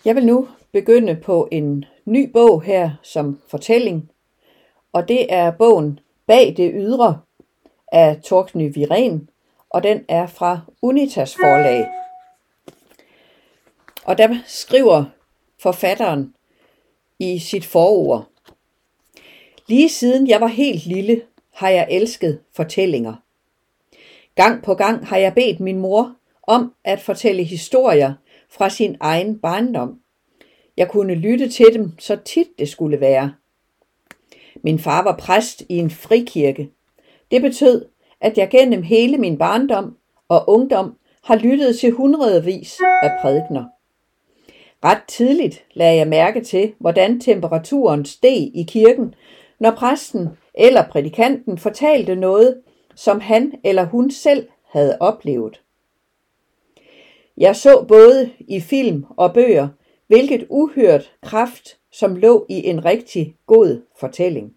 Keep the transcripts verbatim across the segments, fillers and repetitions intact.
Jeg vil nu begynde på en ny bog her som fortælling, og det er bogen Bag det ydre af Torgny Wirén, og den er fra Unitas Forlag. Og der skriver forfatteren i sit forord: Lige siden jeg var helt lille, har jeg elsket fortællinger. Gang på gang har jeg bedt min mor om at fortælle historier fra sin egen barndom. Jeg kunne lytte til dem, så tit det skulle være. Min far var præst i en frikirke. Det betød, at jeg gennem hele min barndom og ungdom har lyttet til hundredvis af prædikener. Ret tidligt lagde jeg mærke til, hvordan temperaturen steg i kirken, når præsten eller prædikanten fortalte noget, som han eller hun selv havde oplevet. Jeg så både i film og bøger, hvilket uhørt kraft, som lå i en rigtig god fortælling.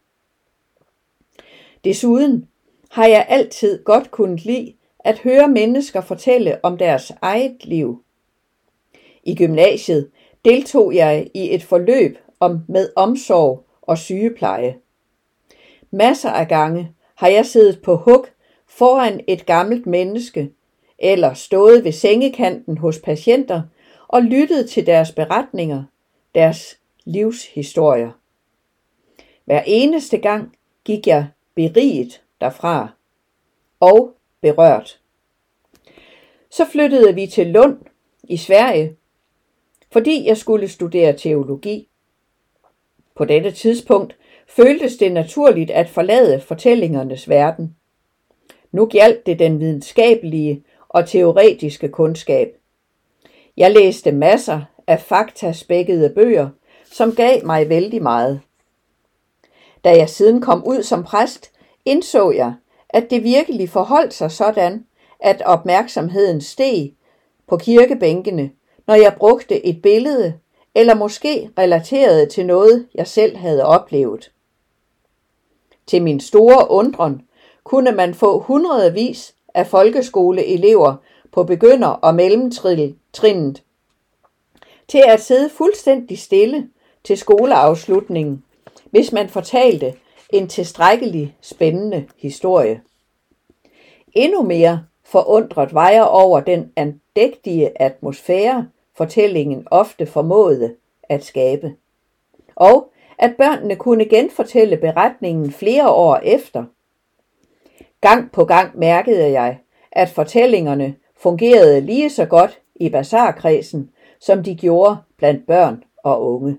Desuden har jeg altid godt kunnet lide at høre mennesker fortælle om deres eget liv. I gymnasiet deltog jeg i et forløb om med omsorg og sygepleje. Masser af gange har jeg siddet på hug foran et gammelt menneske, eller stået ved sengekanten hos patienter og lyttet til deres beretninger, deres livshistorier. Hver eneste gang gik jeg beriget derfra og berørt. Så flyttede vi til Lund i Sverige, fordi jeg skulle studere teologi. På dette tidspunkt føltes det naturligt at forlade fortællingernes verden. Nu gjaldt det den videnskabelige og teoretiske kundskab. Jeg læste masser af faktaspækkede bøger, som gav mig vældig meget. Da jeg siden kom ud som præst, indså jeg, at det virkelig forholdt sig sådan, at opmærksomheden steg på kirkebænkene, når jeg brugte et billede, eller måske relaterede til noget, jeg selv havde oplevet. Til min store undren kunne man få hundredvis af folkeskoleelever på begynder- og mellemtrinnet til at sidde fuldstændig stille til skoleafslutningen, hvis man fortalte en tilstrækkelig spændende historie. Endnu mere forundret var jeg over den andægtige atmosfære, fortællingen ofte formåede at skabe. Og at børnene kunne genfortælle beretningen flere år efter. Gang på gang mærkede jeg, at fortællingerne fungerede lige så godt i bazarkredsen, som de gjorde blandt børn og unge.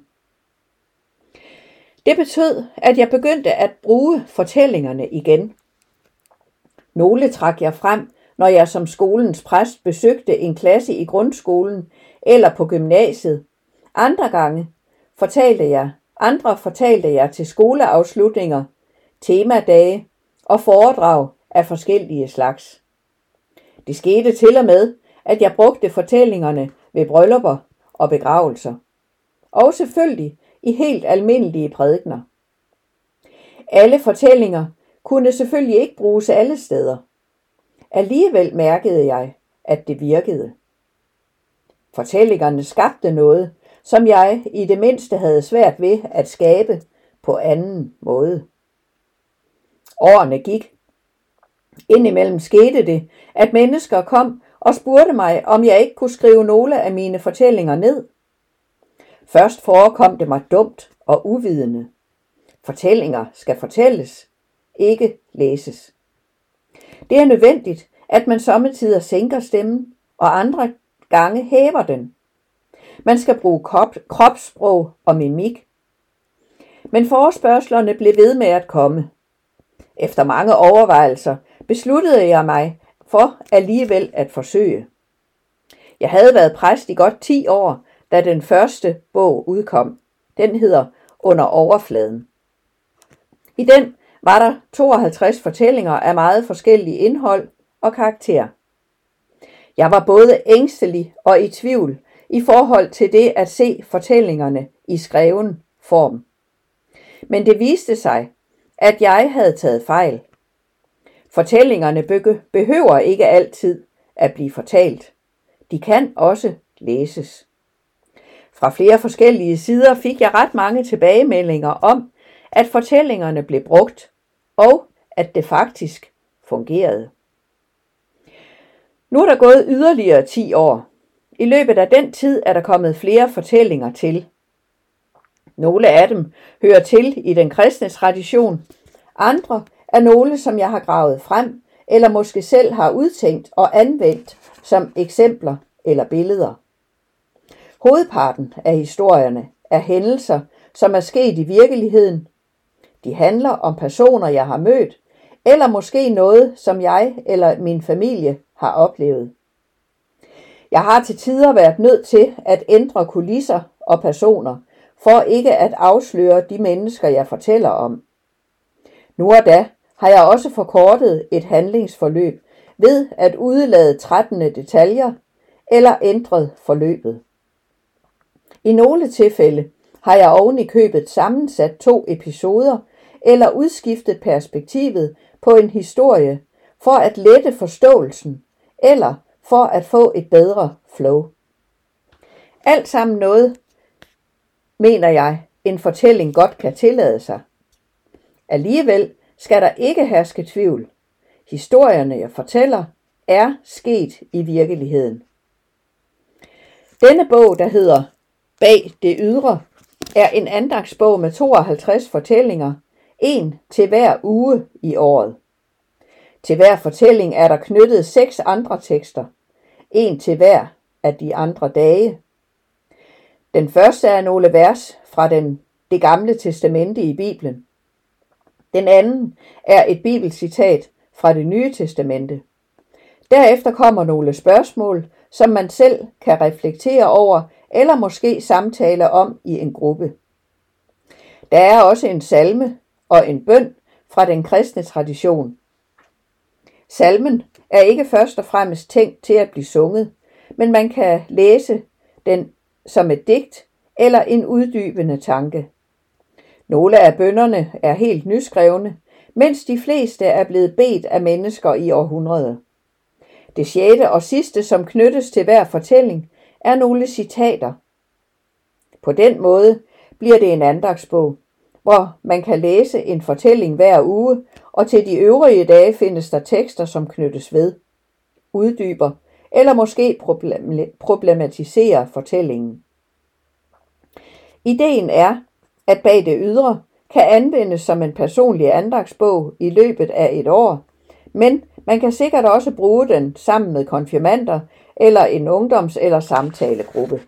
Det betød, at jeg begyndte at bruge fortællingerne igen. Nogle trak jeg frem, når jeg som skolens præst besøgte en klasse i grundskolen eller på gymnasiet. Andre gange fortalte jeg, andre fortalte jeg til skoleafslutninger, temadage og foredrag af forskellige slags. Det skete til og med, at jeg brugte fortællingerne ved bryllupper og begravelser. Og selvfølgelig i helt almindelige prædikener. Alle fortællinger kunne selvfølgelig ikke bruges alle steder. Alligevel mærkede jeg, at det virkede. Fortællingerne skabte noget, som jeg i det mindste havde svært ved at skabe på anden måde. Årene gik. Indimellem skete det, at mennesker kom og spurgte mig, om jeg ikke kunne skrive nogle af mine fortællinger ned. Først forekom det mig dumt og uvidende. Fortællinger skal fortælles, ikke læses. Det er nødvendigt, at man sommetider sænker stemmen, og andre gange hæver den. Man skal bruge krop, kropssprog og mimik. Men forespørgslerne blev ved med at komme. Efter mange overvejelser besluttede jeg mig for alligevel at forsøge. Jeg havde været præst i godt ti år, da den første bog udkom. Den hedder Under overfladen. I den var der tooghalvtreds fortællinger af meget forskellige indhold og karakter. Jeg var både ængstelig og i tvivl i forhold til det at se fortællingerne i skreven form. Men det viste sig, at jeg havde taget fejl. Fortællingerne behøver ikke altid at blive fortalt. De kan også læses. Fra flere forskellige sider fik jeg ret mange tilbagemeldinger om, at fortællingerne blev brugt, og at det faktisk fungerede. Nu er der gået yderligere ti år. I løbet af den tid er der kommet flere fortællinger til. Nogle af dem hører til i den kristne tradition. Andre er nogle, som jeg har gravet frem, eller måske selv har udtænkt og anvendt som eksempler eller billeder. Hovedparten af historierne er hændelser, som er sket i virkeligheden. De handler om personer, jeg har mødt, eller måske noget, som jeg eller min familie har oplevet. Jeg har til tider været nødt til at ændre kulisser og personer, for ikke at afsløre de mennesker, jeg fortæller om. Nu og da har jeg også forkortet et handlingsforløb ved at udelade trættende detaljer eller ændret forløbet. I nogle tilfælde har jeg oven i købet sammensat to episoder eller udskiftet perspektivet på en historie for at lette forståelsen eller for at få et bedre flow. Alt sammen noget, mener jeg, en fortælling godt kan tillade sig. Alligevel skal der ikke herske tvivl. Historierne, jeg fortæller, er sket i virkeligheden. Denne bog, der hedder Bag det ydre, er en andagsbog med tooghalvtreds fortællinger, en til hver uge i året. Til hver fortælling er der knyttet seks andre tekster, en til hver af de andre dage. Den første er nogle vers fra den, det gamle testamente i Bibelen. Den anden er et bibelcitat fra det nye testamente. Derefter kommer nogle spørgsmål, som man selv kan reflektere over eller måske samtale om i en gruppe. Der er også en salme og en bøn fra den kristne tradition. Salmen er ikke først og fremmest tænkt til at blive sunget, men man kan læse den som et digt eller en uddybende tanke. Nogle af bønnerne er helt nyskrevne, mens de fleste er blevet bedt af mennesker i århundreder. Det sjette og sidste, som knyttes til hver fortælling, er nogle citater. På den måde bliver det en andagsbog, hvor man kan læse en fortælling hver uge, og til de øvrige dage findes der tekster, som knyttes ved, uddyber eller måske problematiserer fortællingen. Ideen er, at Bag det ydre kan anvendes som en personlig andagsbog i løbet af et år, men man kan sikkert også bruge den sammen med konfirmander eller en ungdoms- eller samtalegruppe.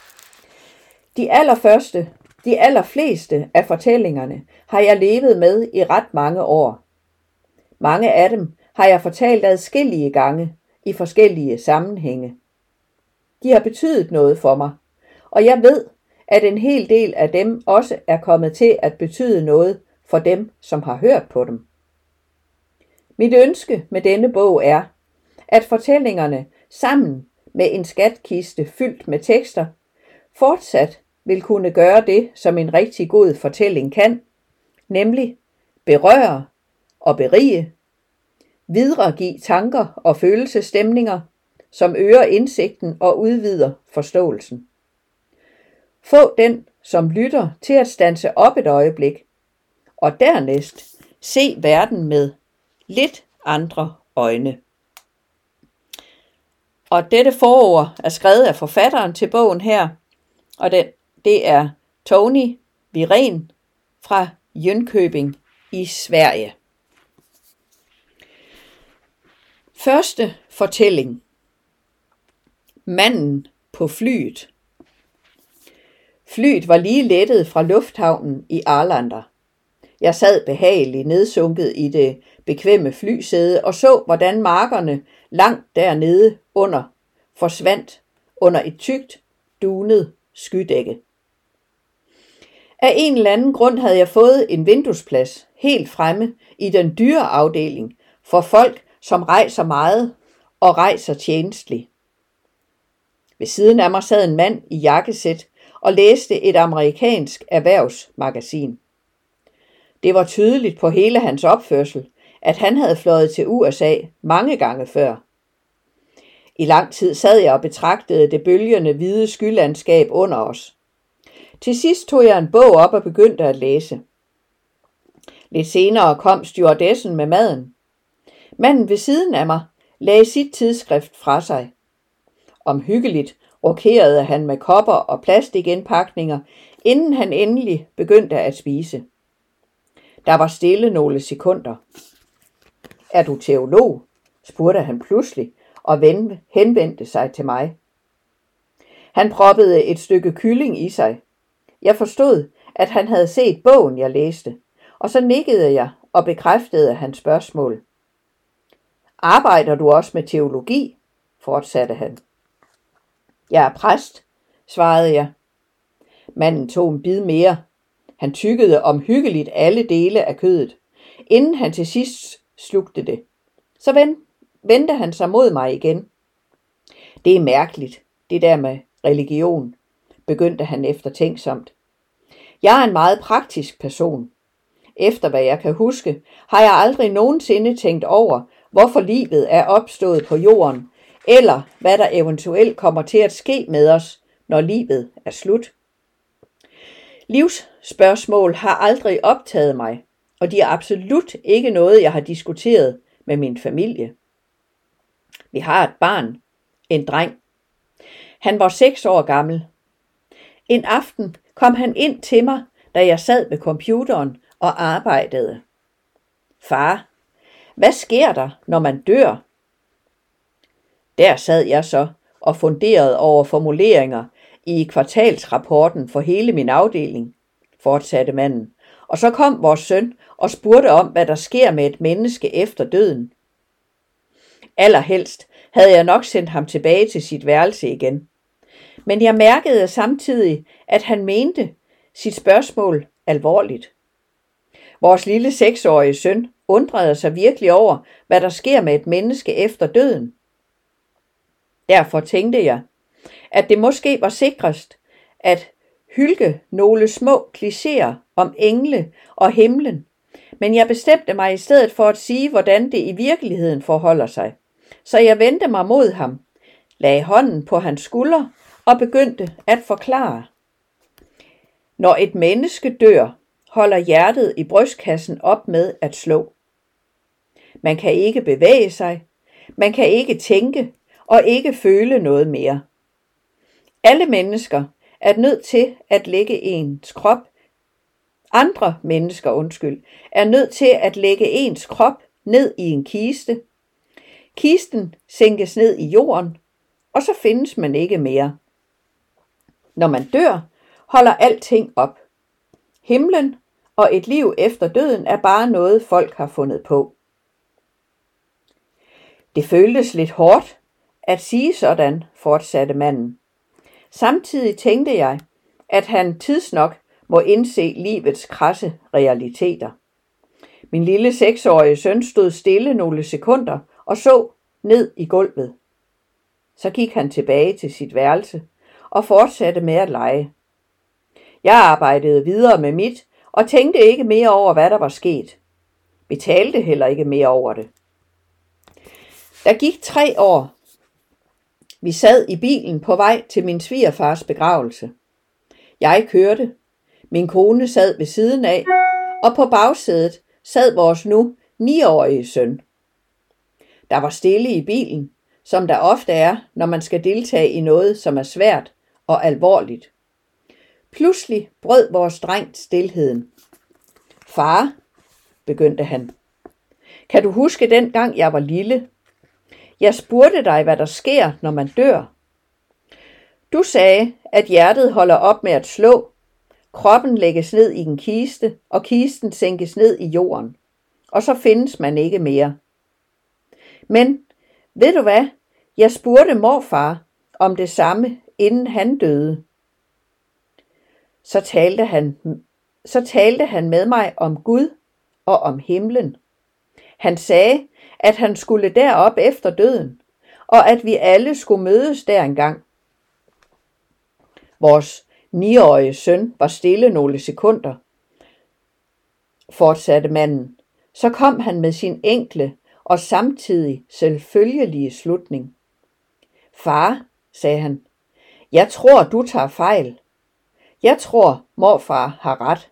De allerførste, de allerfleste af fortællingerne har jeg levet med i ret mange år. Mange af dem har jeg fortalt adskillige gange i forskellige sammenhænge. De har betydet noget for mig, og jeg ved, at en hel del af dem også er kommet til at betyde noget for dem, som har hørt på dem. Mit ønske med denne bog er, at fortællingerne sammen med en skatkiste fyldt med tekster fortsat vil kunne gøre det, som en rigtig god fortælling kan, nemlig berøre og berige, videregive tanker og følelsesstemninger, som øger indsigten og udvider forståelsen. Få den, som lytter, til at standse op et øjeblik, og dernæst se verden med lidt andre øjne. Og dette forord er skrevet af forfatteren til bogen her, og det, det er Tony Viren fra Jönköping i Sverige. Første fortælling. Manden på flyet. Flyet var lige lettet fra lufthavnen i Arlanda. Jeg sad behageligt nedsunket i det bekvemme flysæde og så, hvordan markerne langt dernede under forsvandt under et tykt, dunet skydække. Af en eller anden grund havde jeg fået en vinduesplads helt fremme i den dyre afdeling for folk, som rejser meget og rejser tjenestligt. Ved siden af mig sad en mand i jakkesæt og læste et amerikansk erhvervsmagasin. Det var tydeligt på hele hans opførsel, at han havde fløjet til U S A mange gange før. I lang tid sad jeg og betragtede det bølgende hvide skylandskab under os. Til sidst tog jeg en bog op og begyndte at læse. Lidt senere kom stewardessen med maden. Manden ved siden af mig lagde sit tidsskrift fra sig. Omhyggeligt rokerede han med kopper og plastikindpakninger, inden han endelig begyndte at spise. Der var stille nogle sekunder. Er du teolog? Spurgte han pludselig og henvendte sig til mig. Han proppede et stykke kylling i sig. Jeg forstod, at han havde set bogen, jeg læste, og så nikkede jeg og bekræftede hans spørgsmål. Arbejder du også med teologi? Fortsatte han. Jeg er præst, svarede jeg. Manden tog en bid mere. Han tyggede omhyggeligt alle dele af kødet, inden han til sidst slugte det. Så vendte han sig mod mig igen. Det er mærkeligt, det der med religion, begyndte han eftertænksomt. Jeg er en meget praktisk person. Efter hvad jeg kan huske, har jeg aldrig nogensinde tænkt over, hvorfor livet er opstået på jorden, eller hvad der eventuelt kommer til at ske med os, når livet er slut. Livsspørgsmål har aldrig optaget mig, og de er absolut ikke noget, jeg har diskuteret med min familie. Vi har et barn, en dreng. Han var seks år gammel. En aften kom han ind til mig, da jeg sad ved computeren og arbejdede. Far, hvad sker der, når man dør? Der sad jeg så og funderede over formuleringer i kvartalsrapporten for hele min afdeling, fortsatte manden. Og så kom vores søn og spurgte om, hvad der sker med et menneske efter døden. Allerhelst havde jeg nok sendt ham tilbage til sit værelse igen. Men jeg mærkede samtidig, at han mente sit spørgsmål alvorligt. Vores lille seksårige søn undrede sig virkelig over, hvad der sker med et menneske efter døden. Derfor tænkte jeg, at det måske var sikrest at hylke nogle små klichéer om engle og himlen, men jeg bestemte mig i stedet for at sige, hvordan det i virkeligheden forholder sig. Så jeg vendte mig mod ham, lagde hånden på hans skulder og begyndte at forklare. Når et menneske dør, holder hjertet i brystkassen op med at slå. Man kan ikke bevæge sig, man kan ikke tænke og ikke føle noget mere. Alle mennesker er nødt til at lægge ens krop, andre mennesker, undskyld, er nødt til at lægge ens krop ned i en kiste. Kisten sænkes ned i jorden, og så findes man ikke mere. Når man dør, holder alting op. Himlen og et liv efter døden er bare noget, folk har fundet på. Det føltes lidt hårdt at sige sådan, fortsatte manden. Samtidig tænkte jeg, at han tidsnok må indse livets krasse realiteter. Min lille seksårige søn stod stille nogle sekunder og så ned i gulvet. Så gik han tilbage til sit værelse og fortsatte med at lege. Jeg arbejdede videre med mit og tænkte ikke mere over, hvad der var sket. Vi talte heller ikke mere over det. Der gik tre år. Vi sad i bilen på vej til min svigerfars begravelse. Jeg kørte. Min kone sad ved siden af, og på bagsædet sad vores nu niårige søn. Der var stille i bilen, som der ofte er, når man skal deltage i noget, som er svært og alvorligt. Pludselig brød vores dreng stilheden. Far, begyndte han. Kan du huske den gang jeg var lille? Jeg spurgte dig, hvad der sker, når man dør. Du sagde, at hjertet holder op med at slå, kroppen lægges ned i en kiste, og kisten sænkes ned i jorden, og så findes man ikke mere. Men, ved du hvad? Jeg spurgte morfar om det samme, inden han døde. Så talte han, så talte han med mig om Gud og om himlen. Han sagde, at han skulle derop efter døden, og at vi alle skulle mødes der engang. Vores niårige søn var stille nogle sekunder, fortsatte manden. Så kom han med sin enkle og samtidig selvfølgelige slutning. Far, sagde han, jeg tror, du tager fejl. Jeg tror, morfar har ret.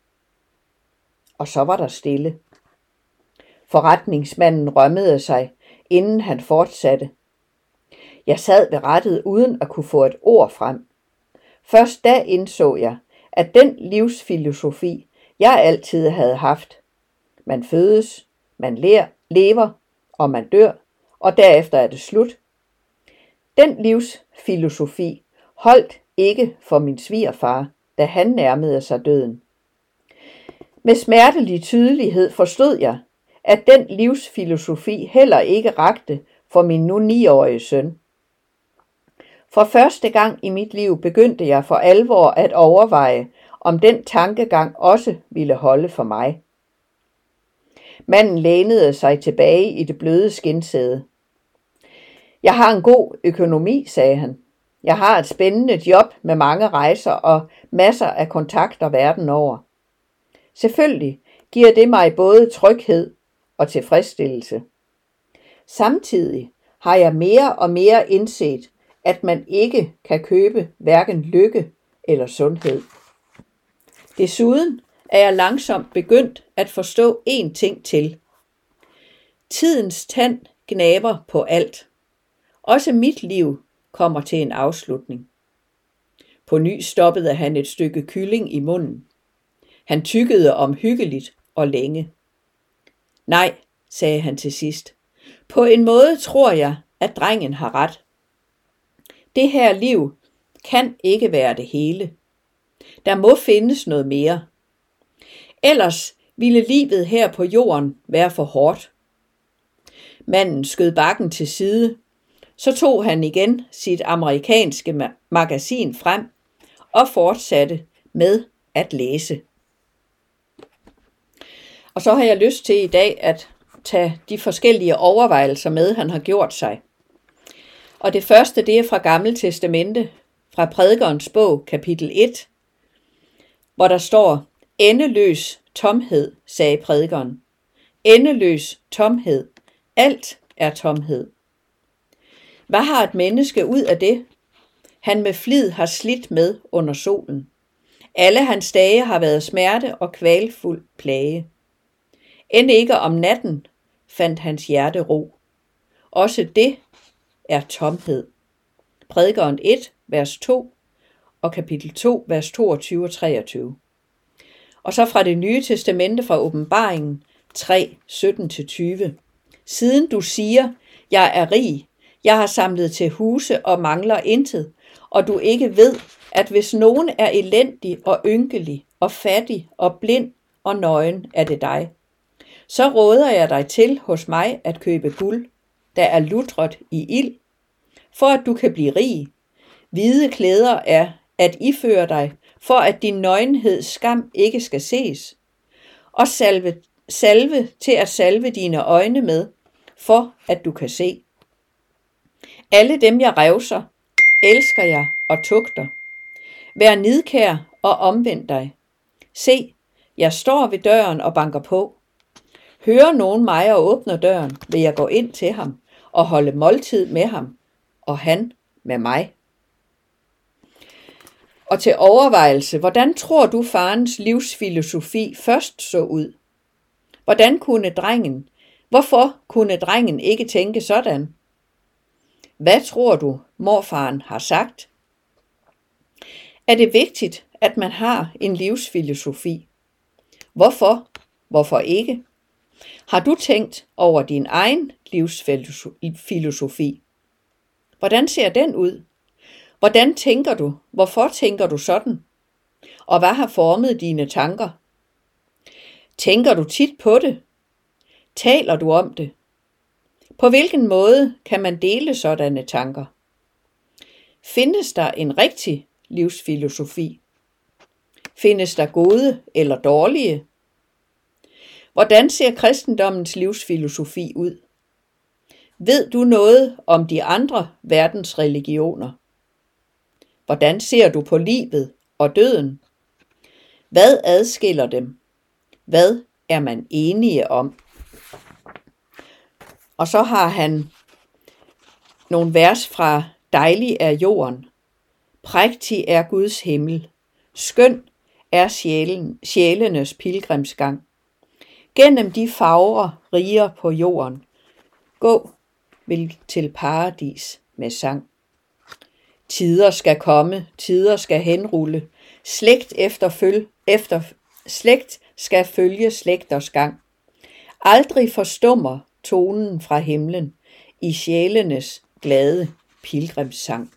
Og så var der stille. Forretningsmanden rømmede sig, inden han fortsatte. Jeg sad ved rattet uden at kunne få et ord frem. Først da indså jeg, at den livsfilosofi, jeg altid havde haft. Man fødes, man lærer, lever, og man dør, og derefter er det slut. Den livsfilosofi holdt ikke for min svigerfar, da han nærmede sig døden. Med smertelig tydelighed forstod jeg, at den livsfilosofi heller ikke rakte for min nu niårige søn. For første gang i mit liv begyndte jeg for alvor at overveje, om den tankegang også ville holde for mig. Manden lænede sig tilbage i det bløde skindsæde. Jeg har en god økonomi, sagde han. Jeg har et spændende job med mange rejser og masser af kontakter verden over. Selvfølgelig giver det mig både tryghed og tilfredsstillelse. Samtidig har jeg mere og mere indset, at man ikke kan købe hverken lykke eller sundhed. Desuden er jeg langsomt begyndt at forstå én ting til. Tidens tand gnaber på alt. Også mit liv kommer til en afslutning. På ny stoppede han et stykke kylling i munden. Han tykkede omhyggeligt og længe. Nej, sagde han til sidst. På en måde tror jeg, at drengen har ret. Det her liv kan ikke være det hele. Der må findes noget mere. Ellers ville livet her på jorden være for hårdt. Manden skød bakken til side. Så tog han igen sit amerikanske ma- magasin frem og fortsatte med at læse. Og så har jeg lyst til i dag at tage de forskellige overvejelser med, han har gjort sig. Og det første, det er fra Gamle Testamente, fra Prædikerens bog, kapitel et, hvor der står, endeløs tomhed, sagde prædikeren. Endeløs tomhed. Alt er tomhed. Hvad har et menneske ud af det, han med flid har slidt med under solen? Alle hans dage har været smerte og kvalfuld plage. End ikke om natten fandt hans hjerte ro. Også det er tomhed. Prædikeren et, vers to og kapitel to, vers toogtyve og treogtyve. Og så fra det nye testamente fra Åbenbaringen tre, sytten til tyve. Siden du siger, jeg er rig, jeg har samlet til huse og mangler intet, og du ikke ved, at hvis nogen er elendig og ynkelig og fattig og blind og nøgen, er det dig. Så råder jeg dig til hos mig at købe guld, der er lutret i ild, for at du kan blive rig. Hvide klæder er at iføre dig, for at din nøgenheds skam ikke skal ses, og salve, salve til at salve dine øjne med, for at du kan se. Alle dem jeg revser, elsker jeg og tugter. Vær nidkær og omvend dig. Se, jeg står ved døren og banker på. Hører nogen mig og åbner døren, vil jeg gå ind til ham og holde måltid med ham, og han med mig. Og til overvejelse, hvordan tror du farens livsfilosofi først så ud? Hvordan kunne drengen, hvorfor kunne drengen ikke tænke sådan? Hvad tror du, morfaren har sagt? Er det vigtigt, at man har en livsfilosofi? Hvorfor? Hvorfor ikke? Har du tænkt over din egen livsfilosofi? Hvordan ser den ud? Hvordan tænker du? Hvorfor tænker du sådan? Og hvad har formet dine tanker? Tænker du tit på det? Taler du om det? På hvilken måde kan man dele sådanne tanker? Findes der en rigtig livsfilosofi? Findes der gode eller dårlige? Hvordan ser kristendommens livsfilosofi ud? Ved du noget om de andre verdens religioner? Hvordan ser du på livet og døden? Hvad adskiller dem? Hvad er man enige om? Og så har han nogle vers fra Dejlig er jorden. Prægtig er Guds himmel. Skøn er sjælen, sjælenes pilgrimsgang. Gennem de fagre riger på jorden, gå vil til paradis med sang. Tider skal komme, tider skal henrulle, slægt efter føl, efter slægt skal følge slægters gang. Aldrig forstummer tonen fra himlen i sjælenes glade pilgrimssang.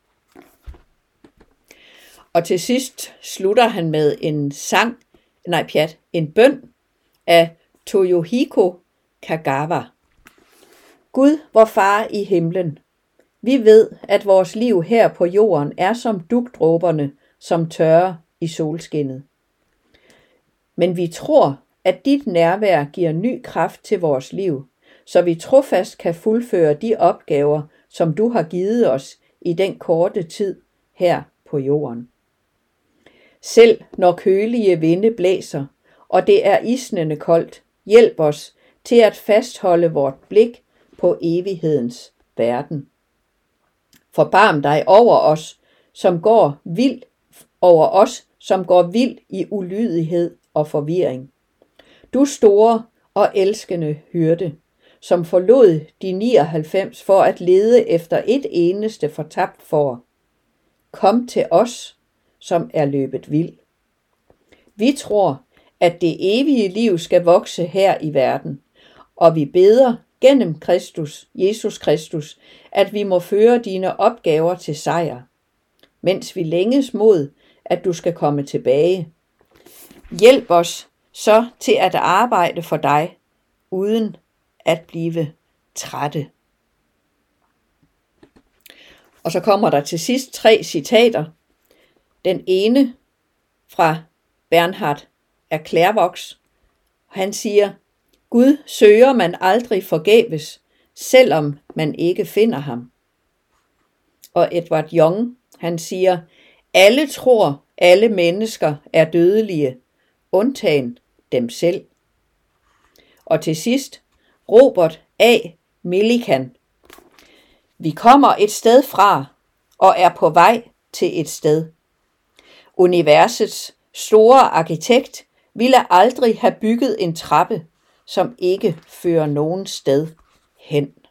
Og til sidst slutter han med en sang, nej pjat, en bøn af Toyohiko Kagawa. Gud, vor far i himlen, vi ved, at vores liv her på jorden er som dugdråberne, som tørrer i solskinnet. Men vi tror, at dit nærvær giver ny kraft til vores liv, så vi trofast kan fuldføre de opgaver, som du har givet os i den korte tid her på jorden. Selv når kølige vinde blæser, og det er isnende koldt, hjælp os til at fastholde vort blik på evighedens verden. Forbarm dig over os, som går vild over os, som går vild i ulydighed og forvirring. Du store og elskende hyrde, som forlod de nioghalvfems for at lede efter et eneste fortabt får. Kom til os, som er løbet vild. Vi tror, at det evige liv skal vokse her i verden, og vi beder gennem Kristus, Jesus Kristus, at vi må føre dine opgaver til sejr, mens vi længes mod, at du skal komme tilbage. Hjælp os så til at arbejde for dig, uden at blive trætte. Og så kommer der til sidst tre citater. Den ene fra Bernhard af Clairvaux. Han siger, Gud søger man aldrig forgæves, selvom man ikke finder ham. Og Edward Young, han siger, alle tror, alle mennesker er dødelige, undtagen dem selv. Og til sidst, Robert A. Millikan. Vi kommer et sted fra, og er på vej til et sted. Universets store arkitekt ville aldrig have bygget en trappe, som ikke fører nogen sted hen.